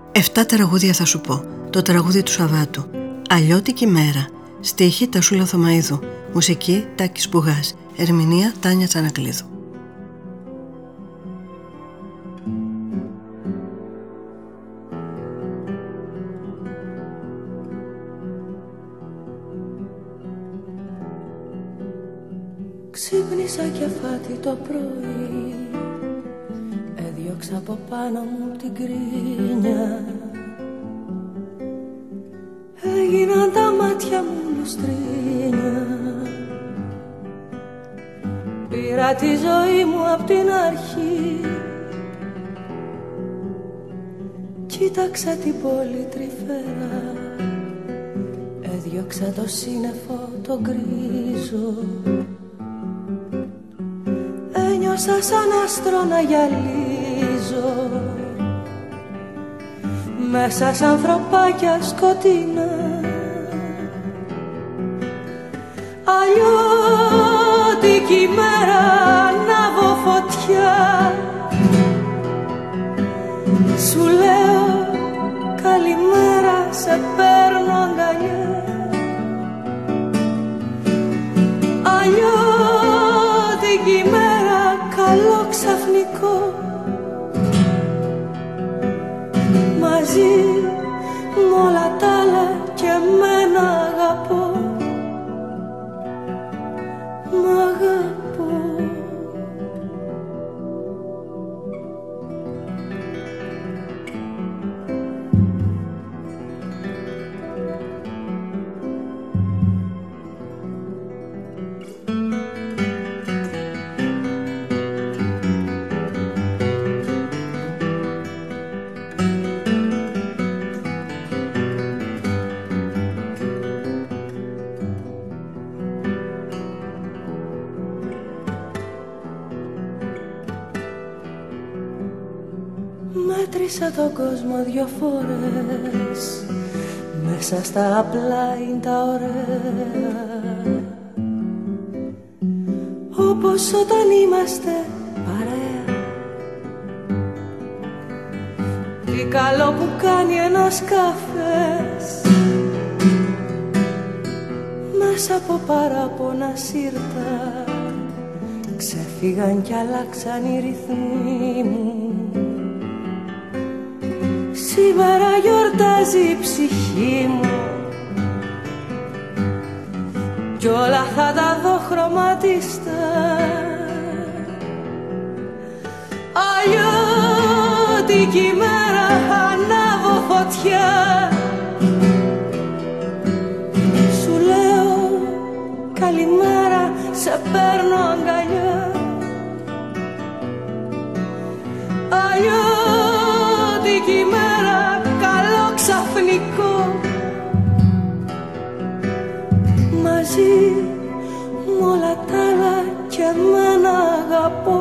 7 τραγούδια θα σου πω. Το τραγούδι του Σαββάτου. Αλλιώτικη μέρα. Στίχη Τασούλα Θωμαίδου. Μουσική Τάκης Μπουγάς. Ερμηνεία Τάνια Τσανακλείδου. Ξύπνησα και φάτι το πρωί, έδιωξα από πάνω μου την κρίνια. Έγιναν τα μάτια μου λουστρίνια. Πήρα τη ζωή μου απ' την αρχή, κοίταξα την πόλη τρυφέρα, έδιωξα το σύννεφο το γκρίζο. Ένιωσα σαν άστρο να γυαλίζω μέσα σ' ανθρωπάκια σκοτεινά. Αλλιώτικη μέρα, ανάβω φωτιά, σου λέω καλημέρα, σε παίρνω αγκαλιά. Αλλιώτικη μέρα, καλό ξαφνικό, μαζί μ' όλα τ' άλλα και εμένα αγαπώ. Μ' αγαπώ. Μέτρησα τον κόσμο 2 φορές, μέσα στα απλά είναι τα ωραία. Όπως όταν είμαστε παρέα. Τι καλό που κάνει ένας καφές, μέσα από παράπονα σύρτα, ξεφύγαν κι αλλάξαν οι ρυθμοί μου. Σήμερα γιορτάζει η ψυχή μου κι όλα θα τα δω χρωματιστά. Αλλιώτικη μέρα, ανάβω φωτιά, σου λέω καλημέρα, σε παίρνω αγκαλιά. Αλλιώτικη μέρα, καλό ξαφνικό, μαζί μ' όλα τ' άλλα και εμένα αγαπώ.